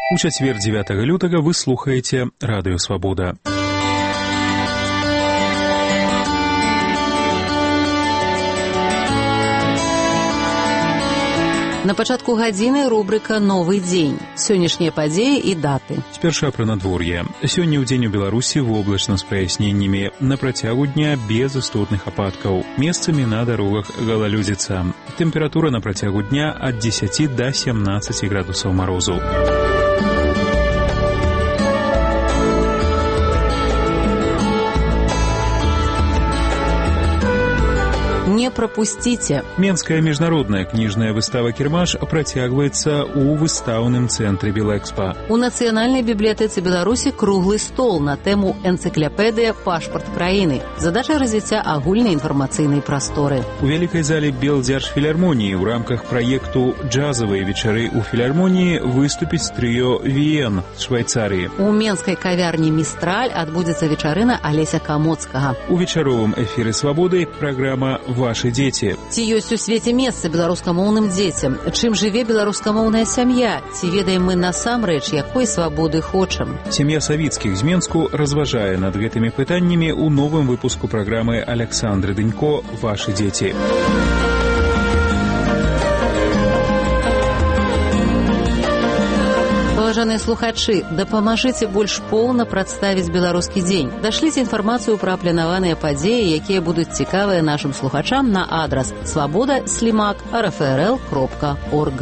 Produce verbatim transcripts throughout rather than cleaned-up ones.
У чацвер дзевятага лютага вы слухаеце Радыё Свабода. На пачатку гадзіны рубрыка «Новы дзень». Сённяшнія падзеі і даты. Спярша пра надвор'е. Сёння ў дзень у Беларусі воблачна з праясненнямі. На працягу дня без істотных ападкаў. Месцамі на дарогах галалёдзіца. Тэмпература на працягу дня ад дзесяці да сямнаццаці градусаў марозу. Не прапусціце. Менская міжнародная кніжная выстава «Кірмаш» працягваецца ў выстаўным цэнтры Белэкспа. У Нацыянальнай бібліятэцы Беларусі круглы стол на тэму «Энцыклапедыя. Пашпарт краіны». Задача развіцця агульнай інфармацыйнай прасторы. У вялікай зале Белдзяржфілармоніі ў рамках праекту «Джазавыя вечары ў філармоніі» выступіць трыё «Віен» з Швайцарыі. У менскай кавярні «Містраль» адбудзецца вечарына Алеся Камоцкага. У вечаровым эфіры «Свабоды» праграма «Ваши дзеці». Ці ёсць у свеце месца беларускамоўным дзецям? Чым жыве беларускамоўная сям'я? Ці ведаем мы насамрэч, якой свабоды хочам? Сям'я Савіцкіх з Менску разважае над гэтымі пытаннямі ў новым выпуску праграмы Аляксандры Дынько «Ваши дзеці». Паважаныя слухачы, дапамажыце больш поўна прадставіць беларускі дзень. Дашліце інфармацыю пра планаваныя падзеі, якія будуць цікавыя нашым слухачам на адрас свабода слімак рфрл кропка орг.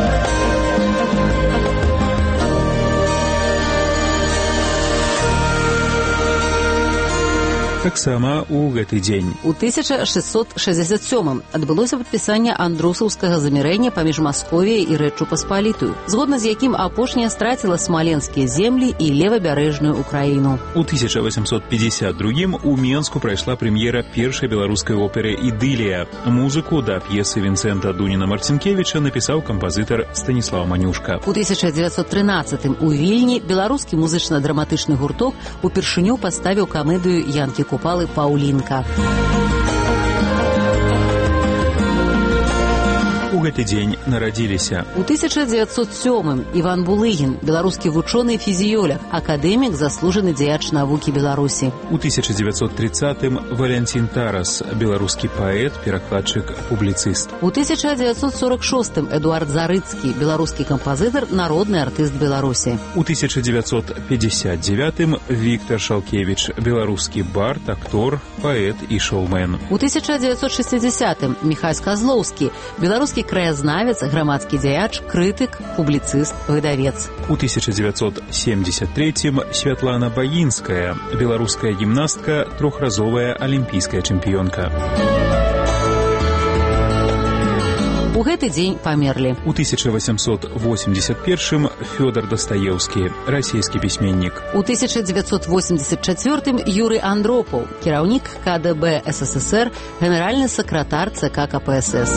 Таксама ў гэты дзень. У тысяча шэсцьсот шэсцьдзесят сёмым адбылося падпісанне андрусаўскага замірэння паміж Масковіяй і Рэччу Паспалітую, згодна з якім апошняя страціла смаленскія землі і левабярэжную Украіну. У тысяча восемьсот пятьдесят другім у Менску прайшла прэм'ера першай беларускай оперы «Ідылія». Музыку да п'есы Вінцэнта Дуніна-Марцінкевіча напісаў кампазітар Станіслаў Манюшка. У тысяча дзевяцьсот трынаццатым у Вільні беларускі музычна-драматычны гурток упершыню паставіў камедыю Янкі Купалы «Паўлінка». У гэты дзень нарадзіліся. У тысяча дзевяцьсот сёмым Іван Булыгін, беларускі вучоны-фізіёлог, акадэмік, заслужаны дзеяч навукі Беларусі. У тысяча дзевяцьсот тридцатым Валянцін Тарас, беларускі паэт, перакладчык, публіцыст. У тысяча дзевяцьсот сорок шостым Эдуард Зарыцкі, беларускі кампазітар, народны артыст Беларусі. У тысяча дзевяцьсот пятьдесят девятым Віктар Шалкевіч, беларускі бард, актор, паэт і шоумен. У тысяча дзевяцьсот шестидесятым Міхась Казлоўскі, беларускі краязнавец, грамадскі дзеяч, крытык, публіцыст, выдавец. У тысяча девятьсот семьдесят третьем Святлана Баінская, беларуская гімнастка, трохразовая алімпійская чэмпіёнка. У гэты дзень памерлі. У тысяча восемьсот восемьдесят первым Фёдор Дастаеўскі, расійскі пісьменнік. У тысяча девятьсот восемьдесят четвёртым Юрый Андропаў, кіраўнік ка дэ бэ эс эс эс эр, генеральны сакратар цэ ка ка пэ эс эс.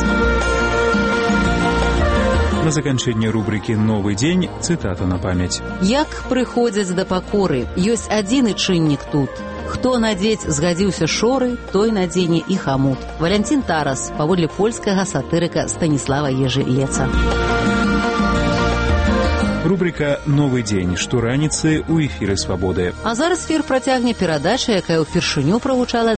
На заканчэнне рубрыкі «Новы дзень» цытата на памяць. Як прыходзяць да пакоры, ёсць адзіны чыннік тут. Хто надзець згадзіўся шоры, той надзене і хамут. Валянцін Тарас, паводле польскага сатырыка Станіслава Ежы-Леца. Рубрика «Новы дзень» штораніцы ў эфіры «Свабоды». А зараз эфір працягне перадача, якая ўпершыню прагучала